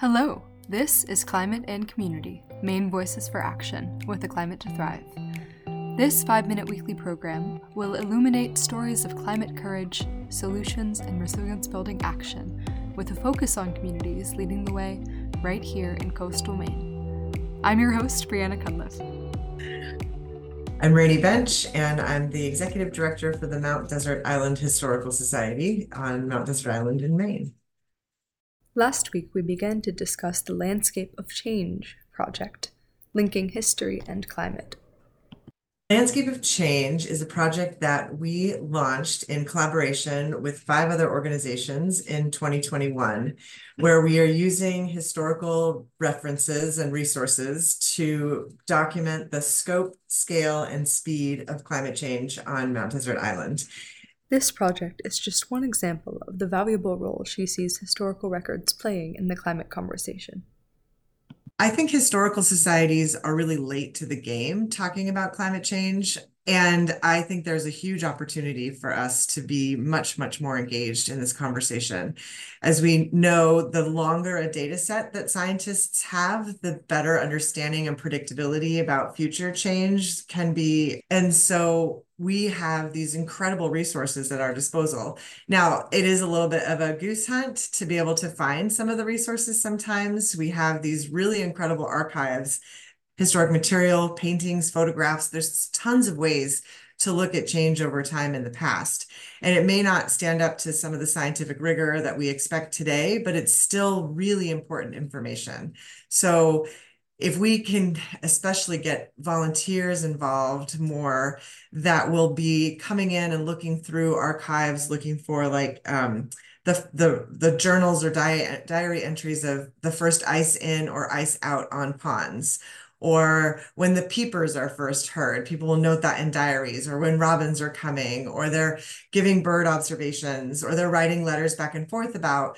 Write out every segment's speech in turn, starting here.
Hello, this is Climate and Community, Maine Voices for Action, with a Climate to Thrive. This 5-minute weekly program will illuminate stories of climate courage, solutions, and resilience-building action, with a focus on communities leading the way right here in coastal Maine. I'm your host, Brianna Cunliffe. I'm Rainey Bench, and I'm the Executive Director for the Mount Desert Island Historical Society on Mount Desert Island in Maine. Last week, we began to discuss the Landscape of Change project, linking history and climate. Landscape of Change is a project that we launched in collaboration with 5 other organizations in 2021, where we are using historical references and resources to document the scope, scale, and speed of climate change on Mount Desert Island. This project is just one example of the valuable role she sees historical records playing in the climate conversation. I think historical societies are really late to the game talking about climate change, and I think there's a huge opportunity for us to be much, much more engaged in this conversation. As we know, the longer a data set that scientists have, the better understanding and predictability about future change can be. And so we have these incredible resources at our disposal. Now, it is a little bit of a goose hunt to be able to find some of the resources sometimes. We have these really incredible archives, historic material, paintings, photographs. There's tons of ways to look at change over time in the past. And it may not stand up to some of the scientific rigor that we expect today, but it's still really important information. So if we can especially get volunteers involved more, that will be coming in and looking through archives, looking for the journals or diary entries of the first ice in or ice out on ponds, or when the peepers are first heard, people will note that in diaries, or when robins are coming, or they're giving bird observations, or they're writing letters back and forth about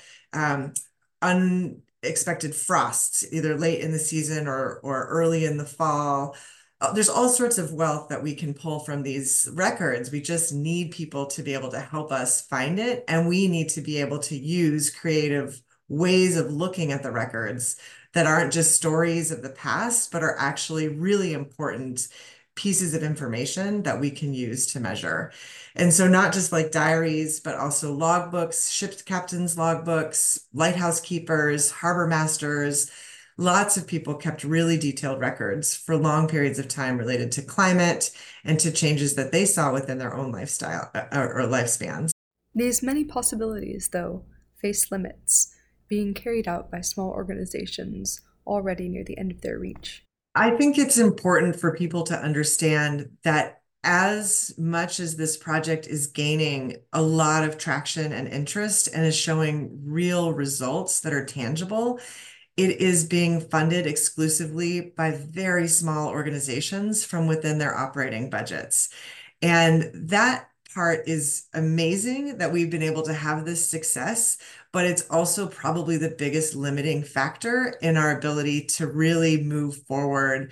unexpected frosts, either late in the season or early in the fall. There's all sorts of wealth that we can pull from these records. We just need people to be able to help us find it, and we need to be able to use creative ways of looking at the records that aren't just stories of the past, but are actually really important pieces of information that we can use to measure. And so not just like diaries, but also logbooks, ship captains' logbooks, lighthouse keepers, harbor masters. Lots of people kept really detailed records for long periods of time related to climate and to changes that they saw within their own lifestyle or lifespans. These many possibilities, though, face limits, being carried out by small organizations already near the end of their reach. I think it's important for people to understand that as much as this project is gaining a lot of traction and interest and is showing real results that are tangible, it is being funded exclusively by very small organizations from within their operating budgets. And that part is amazing that we've been able to have this success, but it's also probably the biggest limiting factor in our ability to really move forward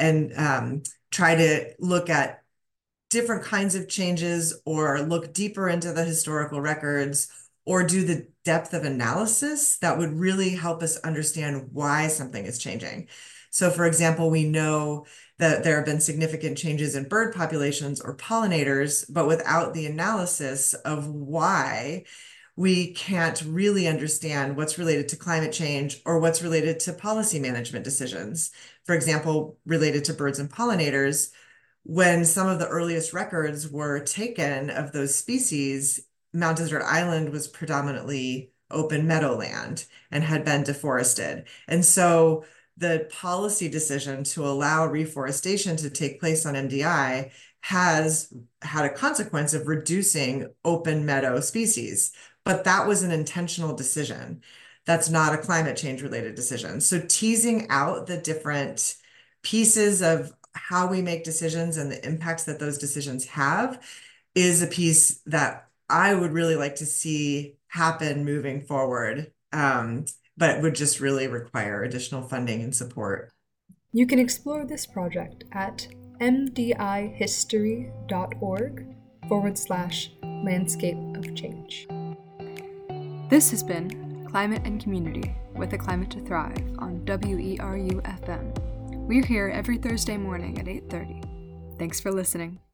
and try to look at different kinds of changes or look deeper into the historical records or do the depth of analysis that would really help us understand why something is changing. So, for example, we know that there have been significant changes in bird populations or pollinators, but without the analysis of why, we can't really understand what's related to climate change or what's related to policy management decisions. For example, related to birds and pollinators, when some of the earliest records were taken of those species, Mount Desert Island was predominantly open meadowland and had been deforested. And so the policy decision to allow reforestation to take place on MDI has had a consequence of reducing open meadow species. But that was an intentional decision. That's not a climate change related decision. So teasing out the different pieces of how we make decisions and the impacts that those decisions have is a piece that I would really like to see happen moving forward, but would just really require additional funding and support. You can explore this project at mdihistory.org/landscape of change. This has been Climate and Community with A Climate to Thrive on WERU FM. We're here every Thursday morning at 8:30. Thanks for listening.